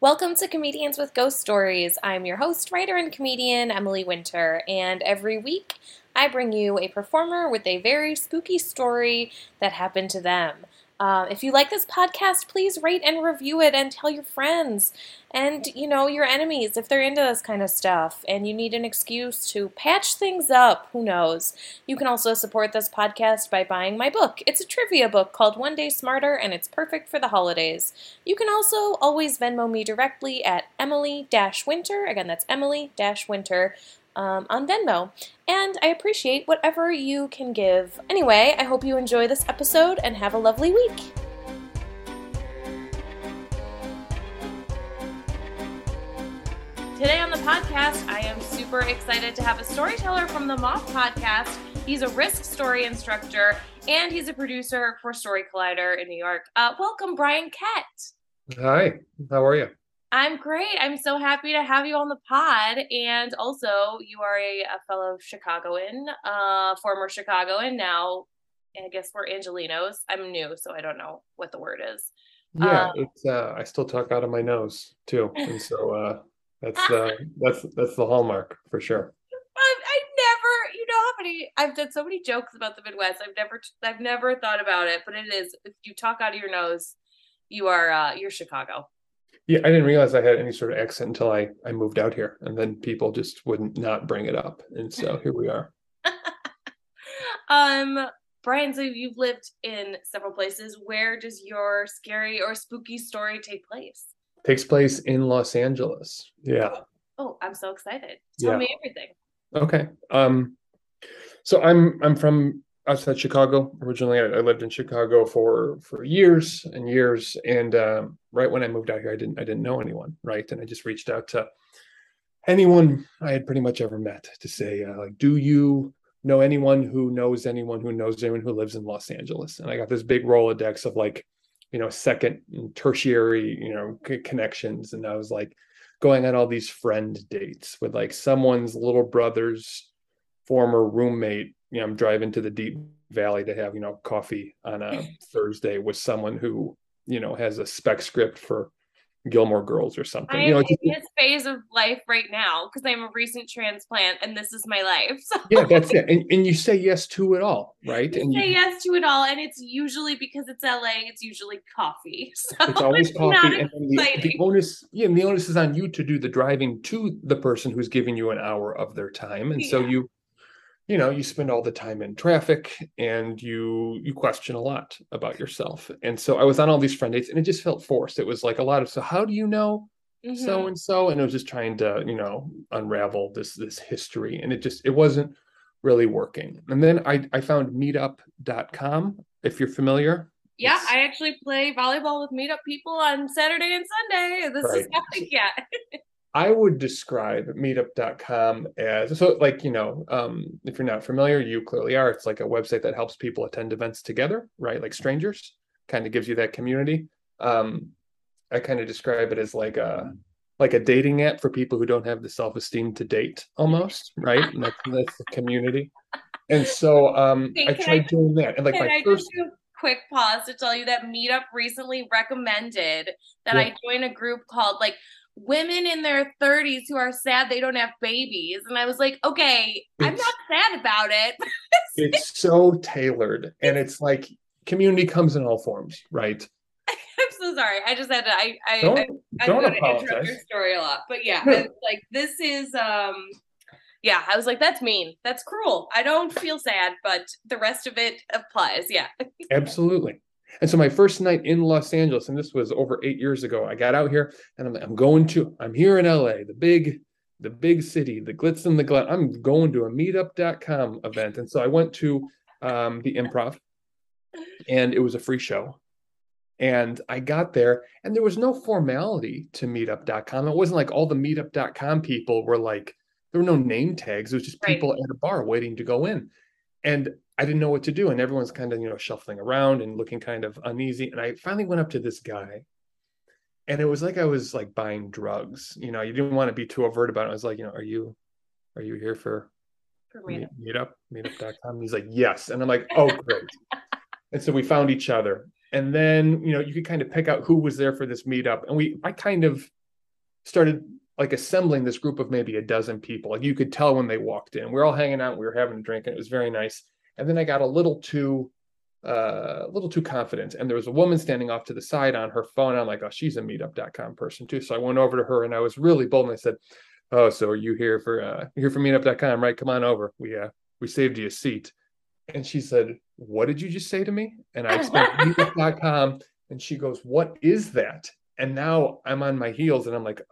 Welcome to Comedians with Ghost Stories. I'm your host, writer, and comedian, Emily Winter, and every week I bring you a performer with a very spooky story that happened to them. If you like this podcast, please rate and review it and tell your friends and, your enemies if they're into this kind of stuff and you need an excuse to patch things up. Who knows? You can also support this podcast by buying my book. It's a trivia book called One Day Smarter, and it's perfect for the holidays. You can also always Venmo me directly at Emily-Winter. Again, that's Emily-Winter. On Venmo, and I appreciate whatever you can give. Anyway, I hope you enjoy this episode and have a lovely week. Today on the podcast, I am super excited to have a storyteller from the Moth Podcast. He's a risk story instructor, and he's a producer for Story Collider in New York. Welcome, Brian Kett. Hi, how are you? I'm great. I'm so happy to have you on the pod. And also, you are a fellow Chicagoan, former Chicagoan. Now, I guess we're Angelinos. I'm new, so I don't know what the word is. Yeah, it's I still talk out of my nose too, and so that's the hallmark for sure. I never, how many I've done so many jokes about the Midwest. I've never thought about it, but it is. If you talk out of your nose, you're Chicago. Yeah, I didn't realize I had any sort of accent until I moved out here, and then people just wouldn't not bring it up, and so here we are. Brian, so you've lived in several places. Where does your scary or spooky story take place? Takes place in Los Angeles. Yeah. Oh, I'm so excited. Tell me everything. Okay. So I'm from outside Chicago. Originally, I lived in Chicago for years and years, and right when I moved out here, I didn't know anyone, right? And I just reached out to anyone I had pretty much ever met to say, like, do you know anyone who knows anyone who knows anyone who lives in Los Angeles? And I got this big Rolodex of like, second and tertiary, connections, and I was like going on all these friend dates with like someone's little brother's former roommate. I'm driving to the Deep Valley to have, coffee on a Thursday with someone who, has a spec script for Gilmore Girls or something. I'm in this phase of life right now because I'm a recent transplant and this is my life. So. Yeah, that's it. And you say yes to it all, right? You say yes to it all, and it's usually because it's LA. It's usually coffee. So it's always coffee, and the onus, the onus is on you to do the driving to the person who's giving you an hour of their time, and so you spend all the time in traffic, and you question a lot about yourself. And so I was on all these friend dates, and it just felt forced. It was like a lot of, so how do you know so and so? And it was just trying to unravel this history, and it wasn't really working. And then I found meetup.com, if you're familiar. Yeah, I actually play volleyball with meetup people on Saturday and Sunday. This is epic, yeah. I would describe meetup.com as, so like, if you're not familiar, you clearly are. It's like a website that helps people attend events together, right? Like strangers, kind of gives you that community. I kind of describe it as like a dating app for people who don't have the self-esteem to date almost, right? And that's the community. And so I tried doing that. And like my first quick pause to tell you that Meetup recently recommended that I join a group called like women in their 30s who are sad they don't have babies. And I was like, okay, I'm not sad about it. It's so tailored. And it's like community comes in all forms, right? I'm so sorry. I just had to, I'm going to interrupt your story a lot. But yeah, I was like, this is, I was like, that's mean. That's cruel. I don't feel sad, but the rest of it applies. Yeah. Absolutely. And so my first night in Los Angeles, and this was over 8 years ago, I got out here and I'm here in LA, the big city, the glitz and the glam. I'm going to a meetup.com event. And so I went to the Improv, and it was a free show. And I got there, and there was no formality to meetup.com. It wasn't like all the meetup.com people were like, there were no name tags. It was just people at a bar waiting to go in. And I didn't know what to do. And everyone's kind of, shuffling around and looking kind of uneasy. And I finally went up to this guy, and it was like I was like buying drugs. You didn't want to be too overt about it. I was like, are you here for meetup.com? He's like, yes. And I'm like, oh, great. And so we found each other. And then, you could kind of pick out who was there for this meetup. And I kind of started like assembling this group of maybe a dozen people. Like you could tell when they walked in. We were all hanging out, we were having a drink, and it was very nice. And then I got a little too confident. And there was a woman standing off to the side on her phone. I'm like, oh, she's a meetup.com person too. So I went over to her and I was really bold and I said, oh, so are you here for meetup.com, right? Come on over. We saved you a seat. And she said, what did you just say to me? And I explained meetup.com. And she goes, what is that? And now I'm on my heels and I'm like,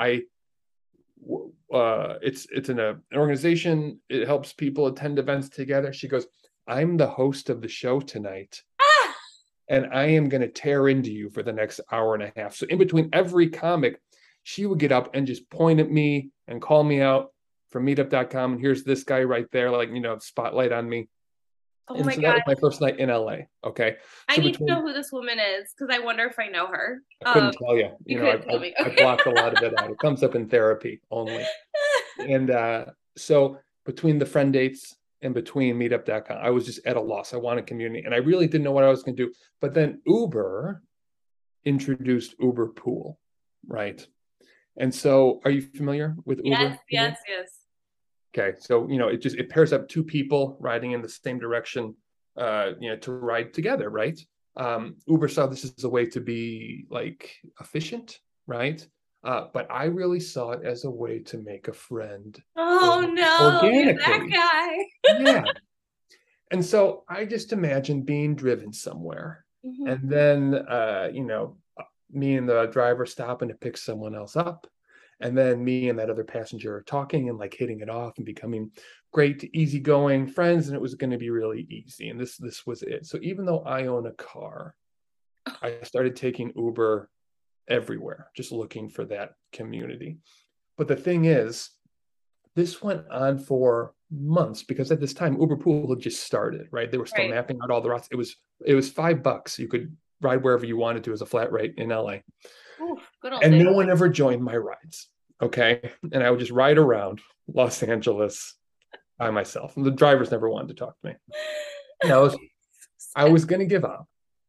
it's an organization. It helps people attend events together. She goes, I'm the host of the show tonight, and I am going to tear into you for the next hour and a half. So in between every comic, she would get up and just point at me and call me out from meetup.com. And here's this guy right there, like, spotlight on me. Oh and my so God. that was my first night in LA. Okay. I need to know who this woman is because I wonder if I know her. I couldn't tell you. Tell me. I blocked a lot of it out. It comes up in therapy only. And so between the friend dates and between meetup.com, I was just at a loss. I wanted community and I really didn't know what I was going to do. But then Uber introduced Uber Pool, right? And so are you familiar with Uber? Yes. Okay. So, it pairs up two people riding in the same direction, to ride together, right? Uber saw this as a way to be like efficient, right? But I really saw it as a way to make a friend. Oh no, organically. That guy. Yeah. And so I just imagine being driven somewhere, and then me and the driver stopping to pick someone else up, and then me and that other passenger talking and like hitting it off and becoming great, easygoing friends, and it was going to be really easy. And this was it. So even though I own a car, I started taking Uber everywhere, just looking for that community. But the thing is, this went on for months because at this time Uber Pool had just started, right? They were still mapping out all the routes. It was $5. You could ride wherever you wanted to as a flat rate in LA. Ooh, good old and day. No one ever joined my rides. Okay. And I would just ride around Los Angeles by myself. And the drivers never wanted to talk to me. And I was going to give up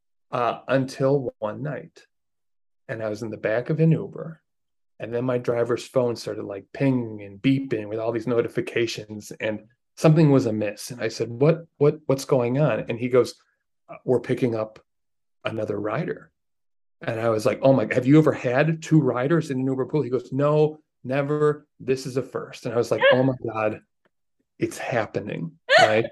until one night. And I was in the back of an Uber. And then my driver's phone started like pinging and beeping with all these notifications, and something was amiss. And I said, what's going on? And he goes, we're picking up another rider. And I was like, oh my, have you ever had two riders in an Uber Pool? He goes, no, never. This is a first. And I was like, oh my God, it's happening. Right.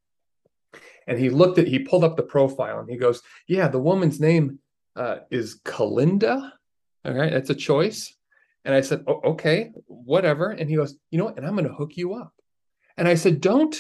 And he pulled up the profile and he goes, yeah, the woman's name is Kalinda. All right. That's a choice. And I said, oh, okay, whatever. And he goes, you know what? And I'm going to hook you up. And I said, don't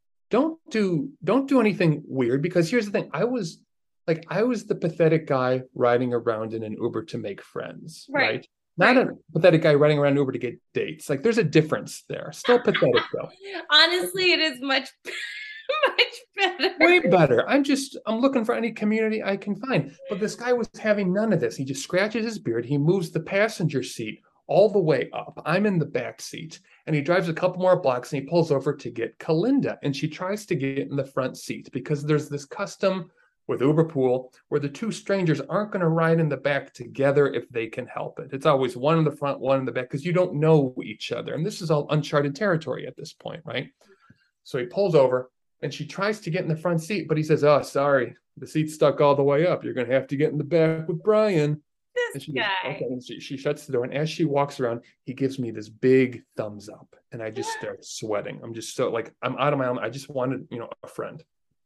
do anything weird, because here's the thing. I was the pathetic guy riding around in an Uber to make friends, right? Not a pathetic guy riding around Uber to get dates. Like, there's a difference there. Still pathetic though. Honestly, it is much better. Way better. I'm looking for any community I can find. But this guy was having none of this. He just scratches his beard. He moves the passenger seat all the way up. I'm in the back seat, and he drives a couple more blocks and he pulls over to get Kalinda. And she tries to get in the front seat because there's this custom with Uber Pool where the two strangers aren't going to ride in the back together if they can help it. It's always one in the front, one in the back, because you don't know each other. And this is all uncharted territory at this point, right? So he pulls over and she tries to get in the front seat, but he says, oh, sorry, the seat's stuck all the way up. You're going to have to get in the back with Brian. This guy. Goes, okay. And she shuts the door. And as she walks around, he gives me this big thumbs up. And I just start sweating. I'm just so like, I'm out of my element. I just wanted, a friend.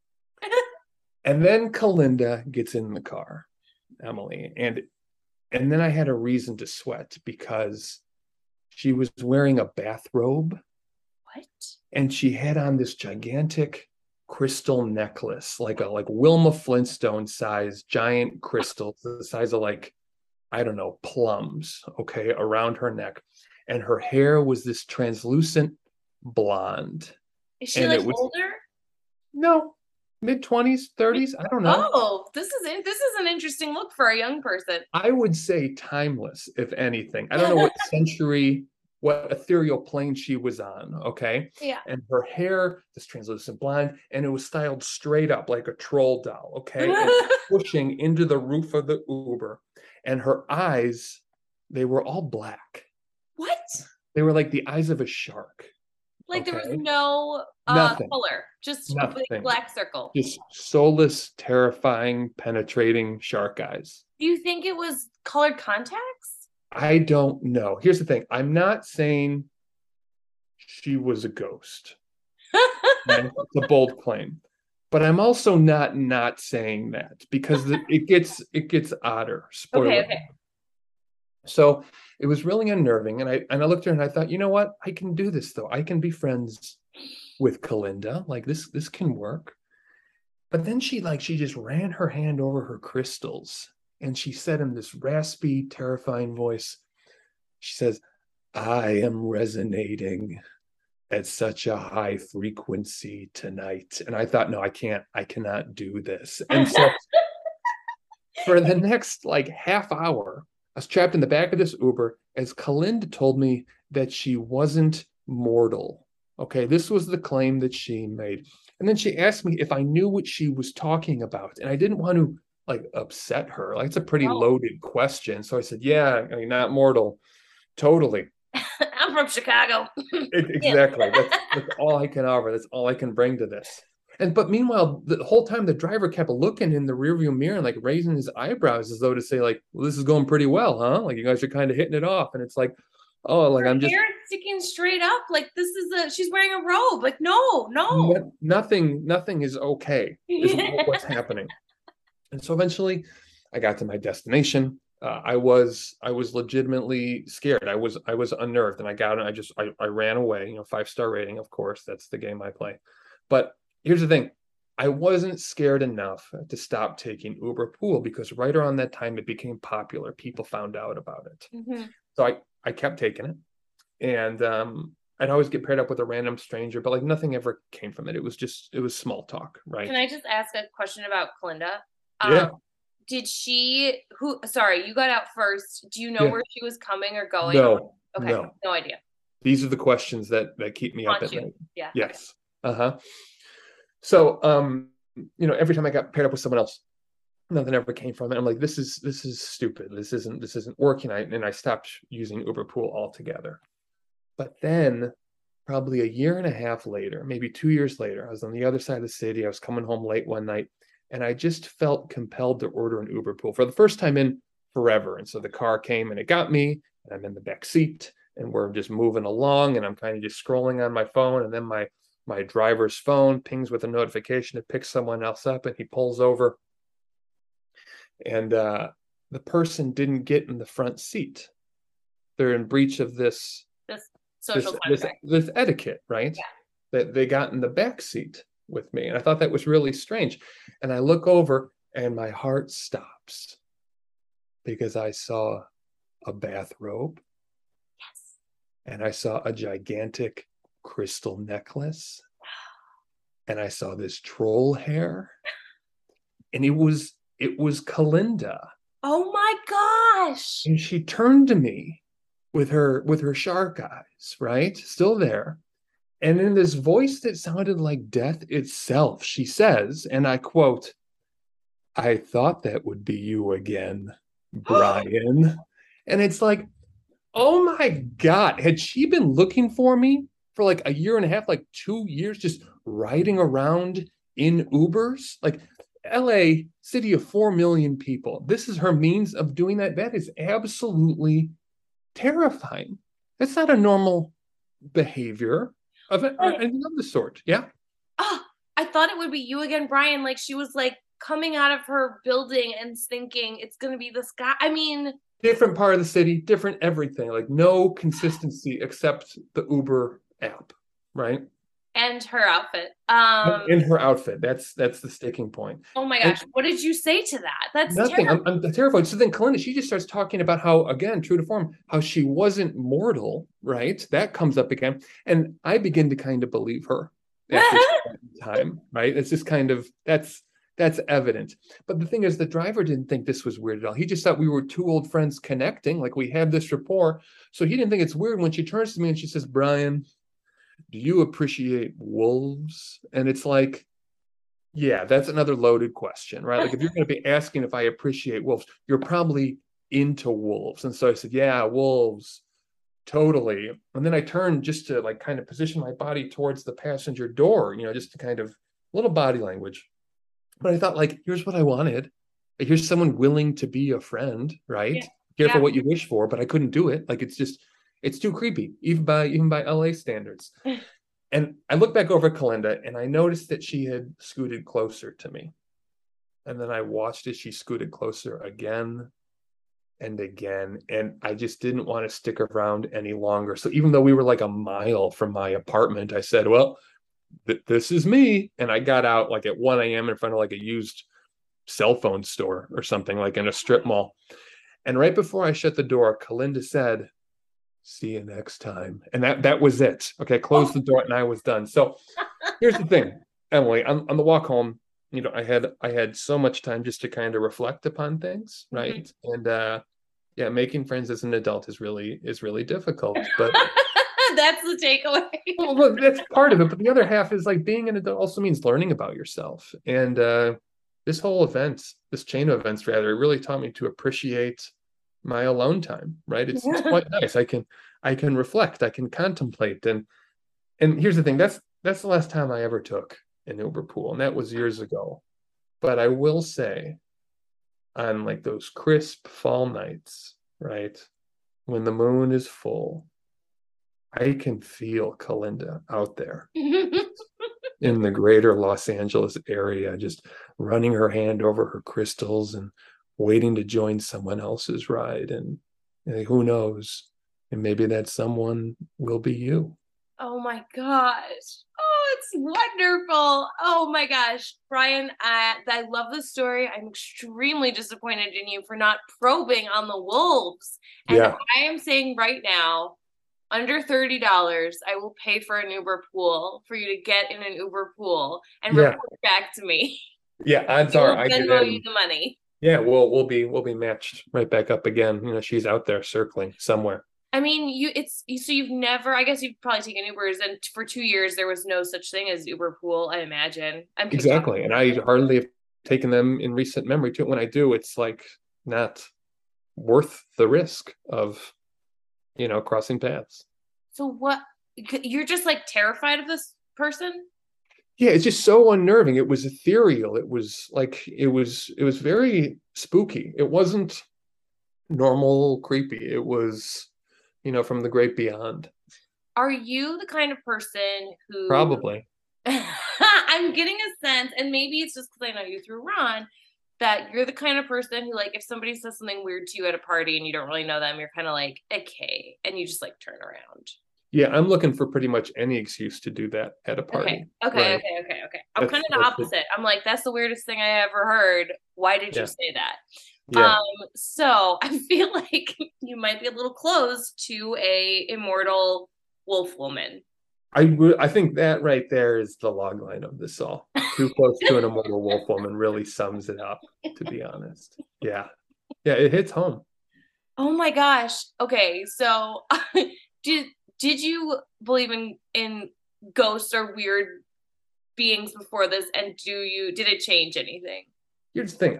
And then Kalinda gets in the car, Emily. And then I had a reason to sweat because she was wearing a bathrobe. What? And she had on this gigantic crystal necklace, like Wilma Flintstone size giant crystals, the size of plums, okay, around her neck. And her hair was this translucent blonde. Is she older? No, mid-20s, 30s. I don't know. Oh, this is an interesting look for a young person. I would say timeless, if anything. I don't know what century, what ethereal plane she was on, okay? Yeah. And her hair, this translucent blonde, and it was styled straight up like a troll doll, okay? And pushing into the roof of the Uber. And her eyes they were all black. What? They were like the eyes of a shark. Like there was Okay. no Nothing. color, just a big Nothing. black circle. Just soulless, terrifying, penetrating shark eyes. Do you think it was colored contacts? I don't know. Here's the thing. I'm not saying she was a ghost. Right? It's a bold claim. But I'm also not saying that because it gets odder. Okay, Spoiler. okay. So it was really unnerving. And I looked at her and I thought, you know what? I can do this though. I can be friends with Kalinda. Like this can work. But then she just ran her hand over her crystals and she said in this raspy, terrifying voice, she says, I am resonating at such a high frequency tonight. And I thought, no, I cannot do this. And so for the next like half hour, I was trapped in the back of this Uber as Kalinda told me that she wasn't mortal. Okay, this was the claim that she made. And then she asked me if I knew what she was talking about. And I didn't want to like upset her. Like it's a pretty No. loaded question. So I said, yeah, I mean, not mortal. Totally. I'm from Chicago. Exactly. That's all I can offer. That's all I can bring to this. But meanwhile, the whole time the driver kept looking in the rearview mirror and like raising his eyebrows as though to say, like, well, this is going pretty well, huh? Like you guys are kind of hitting it off. And it's like, oh, like Her I'm just hair is sticking straight up. Like this is she's wearing a robe. Like, no. nothing is okay, is what's happening. And so eventually I got to my destination. I was legitimately scared. I was unnerved, and I got it. I ran away. 5-star rating, of course. That's the game I play. But here's the thing: I wasn't scared enough to stop taking Uber Pool because right around that time it became popular. People found out about it, Mm-hmm. so I kept taking it, and I'd always get paired up with a random stranger, but like nothing ever came from it. It was small talk, right? Can I just ask a question about Kalinda? Yeah, Did she sorry, you got out first. Do you know yeah. where she was coming or going? No, Okay, no. no idea. These are the questions that keep me up Haunt at you. night. Yeah. Yes. Uh-huh. So every time I got paired up with someone else, nothing ever came from it. I'm like, this is stupid. This isn't working. I stopped using Uber Pool altogether. But then probably a year and a half later, maybe 2 years later, I was on the other side of the city. I was coming home late one night, and I just felt compelled to order an Uber Pool for the first time in forever. And so the car came and it got me, and I'm in the back seat, and we're just moving along, and I'm kind of just scrolling on my phone, and then my driver's phone pings with a notification to pick someone else up, and he pulls over, and the person didn't get in the front seat. They're in breach of this This this social this contract. this etiquette, right? Yeah. That they got in the back seat with me, and I thought that was really strange. And I look over, and my heart stops because I saw a bathrobe, Yes. and I saw a gigantic crystal necklace, and I saw this troll hair, and it was Kalinda, Oh my gosh. and she turned to me with her shark eyes, right, still there. And in this voice that sounded like death itself, she says, and I quote, I thought that would be you again, Brian. And it's like, oh my God, had she been looking for me for like a year and a half, like 2 years, just riding around in Ubers? Like LA, city of 4 million people. This is her means of doing that. That is absolutely terrifying. That's not a normal behavior of it or But, anything of the sort. Yeah. I thought it would be you again, Brian. Like she was like coming out of her building and thinking it's gonna be this guy. I mean, Different part of the city, different everything. Like no consistency except the Uber app, right? and her outfit. In her outfit. That's the sticking point. Oh my And gosh, what did you say to that? That's nothing. terrible. I'm terrified. So then Kalinda, she just starts talking about how, again, true to form, how she wasn't mortal, right? That comes up again. And I begin to kind of believe her after some time, right? It's just kind of that's evident. But the thing is, the driver didn't think this was weird at all. He just thought we were two old friends connecting, like we had this rapport. So he didn't think it's weird when she turns to me and she says, Brian, do you appreciate wolves? And it's like, yeah, that's another loaded question, right? Like if you're going to be asking if I appreciate wolves, you're probably into wolves. And so I said, yeah, wolves, totally. And then I turned just to like kind of position my body towards the passenger door, just to kind of little body language. But I thought, like, here's what I wanted. Here's someone willing to be a friend, right? Yeah. Careful Yeah. what you wish for, but I couldn't do it. Like, it's too creepy, even by LA standards. And I looked back over at Kalinda and I noticed that she had scooted closer to me. And then I watched as she scooted closer again and again. And I just didn't want to stick around any longer. So even though we were like a mile from my apartment, I said, well, this is me. And I got out like at 1 a.m. in front of like a used cell phone store or something, like in a strip mall. And right before I shut the door, Kalinda said, see you next time. And that was it. Okay, closed the door and I was done. So here's the thing, Emily, on the walk home, I had so much time just to kind of reflect upon things, right? And yeah, making friends as an adult is really difficult. But That's the takeaway. well, look, that's part of it. But the other half is like being an adult also means learning about yourself. And this whole event, this chain of events rather, it really taught me to appreciate my alone time, right? It's quite nice. I can reflect, I can contemplate. And here's the thing, that's the last time I ever took an Uber pool, and that was years ago. But I will say, on like those crisp fall nights, right? When the moon is full, I can feel Kalinda out there in the greater Los Angeles area, just running her hand over her crystals and waiting to join someone else's ride. And who knows? And maybe that someone will be you. Oh my gosh. Oh, it's wonderful. Oh my gosh. Brian, I love the story. I'm extremely disappointed in you for not probing on the wolves. And Yeah. I am saying right now, under $30, I will pay for an Uber pool for you to get in an Uber pool and Yeah. report back to me. Yeah. Odds I are will I get Venmo you in. the money. Yeah, we'll be matched right back up again. She's out there circling somewhere. I mean, so you've never, I guess you've probably taken Ubers, and for 2 years there was no such thing as Uber pool, I imagine. I'm kicked off. Exactly. And I hardly have taken them in recent memory too. When I do, it's like not worth the risk of, crossing paths. So what, you're just like terrified of this person? Yeah, it's just so unnerving. It was ethereal. It was very spooky. It wasn't normal creepy. It was, from the great beyond. Are you the kind of person who Probably. I'm getting a sense, and maybe it's just because I know you through Ron, that you're the kind of person who, like, if somebody says something weird to you at a party and you don't really know them, you're kind of like, okay, and you just like turn around. Yeah, I'm looking for pretty much any excuse to do that at a Okay, party. okay, Right. okay, okay, okay. I'm That's kind of the that's opposite. I'm like, that's the weirdest thing I ever heard. Why did you yeah. say that? Yeah. So I feel like you might be a little close to a immortal wolf woman. I think that right there is the log line of this all. Too close to an immortal wolf woman really sums it up, to be honest. Yeah. Yeah, it hits home. Oh my gosh. Okay, so did did you believe in ghosts or weird beings before this, and did it change anything? Here's the thing.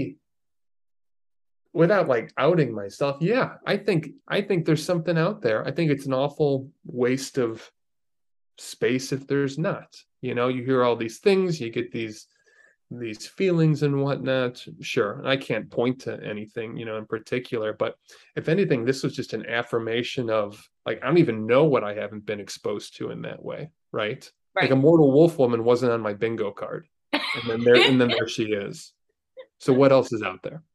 Without like outing myself, yeah, I think there's something out there. I think it's an awful waste of space if there's not. You hear all these things, you get these feelings and whatnot. Sure, I can't point to anything, in particular, but if anything, this was just an affirmation of like I don't even know what I haven't been exposed to in that way, right? Like a Right. mortal wolf woman wasn't on my bingo card, and then there she is. So what else is out there?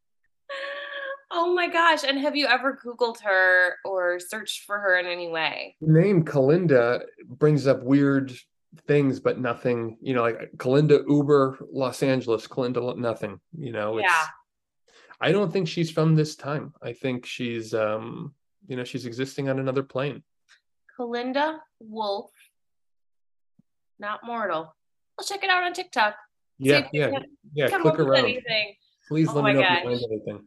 Oh my gosh. And have you ever Googled her or searched for her in any way? The name Kalinda brings up weird things, but nothing, like Kalinda Uber Los Angeles, Kalinda nothing. Yeah. I don't think she's from this time. I think she's existing on another plane. Kalinda Wolf, not mortal. I'll check it out on TikTok. See if Yeah, they yeah, yeah. come up Click with around. anything. Please Oh let me my know if you gosh. find anything.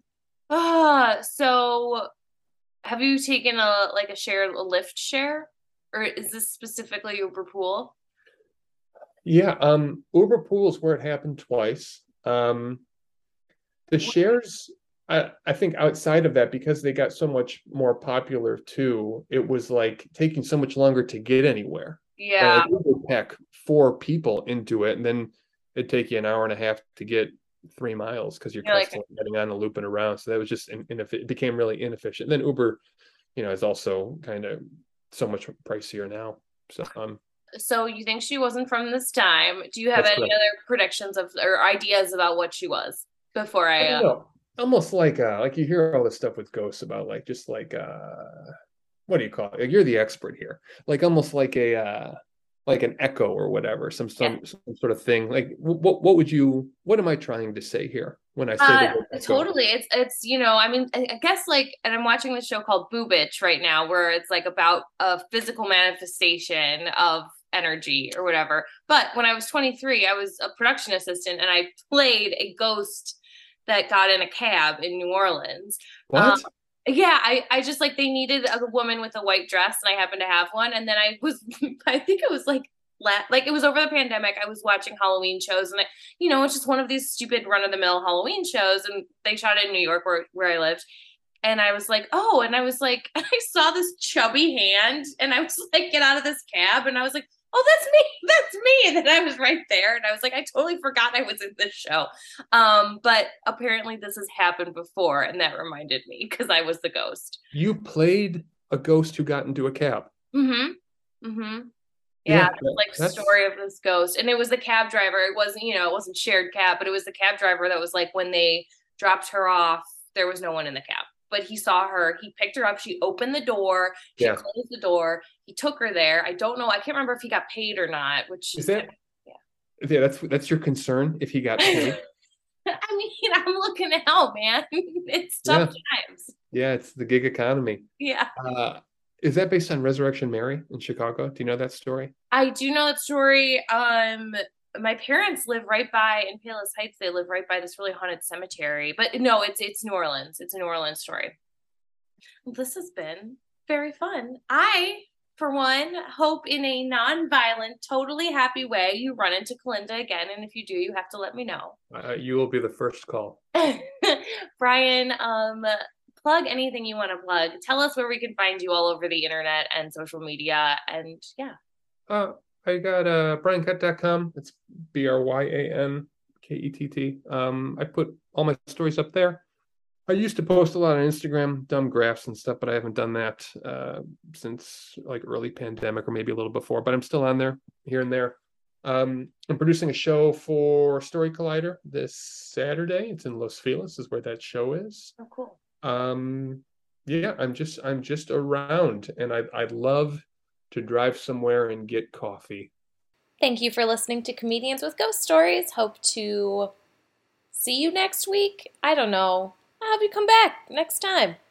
So have you taken a Lyft share? Or is this specifically Uber Pool? Yeah, Uber Pool is where it happened twice. The shares I think outside of that, because they got so much more popular too, it was like taking so much longer to get anywhere, right? Yeah. Like we would pack four people into it, and then it'd take you an hour and a half to get 3 miles because you're You're like, constantly getting on and looping around. So that was just it became really inefficient. And then Uber, is also kind of so much pricier now. So so you think she wasn't from this time? Do you have that's any correct. other predictions of or ideas about what she was before I I don't know. Almost like you hear all this stuff with ghosts about like just like what do you call it? Like, you're the expert here. Like almost like an echo or whatever, some yeah. some some sort of thing. Like what am I trying to say here when I say the word echo? Totally. It's I mean, I guess like, and I'm watching this show called Boobich right now, where it's like about a physical manifestation of energy or whatever. But when I was 23, I was a production assistant and I played a ghost that got in a cab in New Orleans. Um, What? yeah, I just like they needed a woman with a white dress, and I happened to have one. And then I was, I think it was like it was over the pandemic. I was watching Halloween shows, and it's just one of these stupid run of the mill Halloween shows, and they shot it in New York where I lived. And I was like, oh, and I was like, I saw this chubby hand, and I was like, get out of this cab, and I was like, oh, that's me, and then I was right there, and I was like, I totally forgot I was in this show, but apparently this has happened before, and that reminded me because I was the ghost. You played a ghost who got into a cab. Mm-hmm. Mm-hmm. Yeah, Yeah, this, like that's story of this ghost, and it was the cab driver. It wasn't, it wasn't shared cab, but it was the cab driver that was like when they dropped her off, there was no one in the cab, but he saw her. He picked her up. She opened the door. She yeah. closed the door. He took her there. I don't know. I can't remember if he got paid or not. Which Is is kind that of yeah, that's your concern if he got yeah. paid? I mean, I'm looking out, man. It's tough Yeah. times. Yeah, it's the gig economy. Yeah. Uh, is that based on Resurrection Mary in Chicago? Do you know that story? I do know that story. My parents live right by in Palos Heights. They live right by this really haunted cemetery. But no, it's New Orleans. It's a New Orleans story. Well, this has been very fun. I, for one, hope in a non-violent, totally happy way you run into Kalinda again. And if you do, you have to let me know. You will be the first call. Brian, plug anything you want to plug. Tell us where we can find you all over the internet and social media. And yeah. I got bryankett.com. It's BRYANKETT. I put all my stories up there. I used to post a lot on Instagram, dumb graphs and stuff, but I haven't done that since like early pandemic or maybe a little before, but I'm still on there here and there. I'm producing a show for Story Collider this Saturday. It's in Los Feliz, is where that show is. Oh, cool. Yeah, I'm just around, and I'd love to drive somewhere and get coffee. Thank you for listening to Comedians with Ghost Stories. Hope to see you next week. I don't know. I hope you come back next time.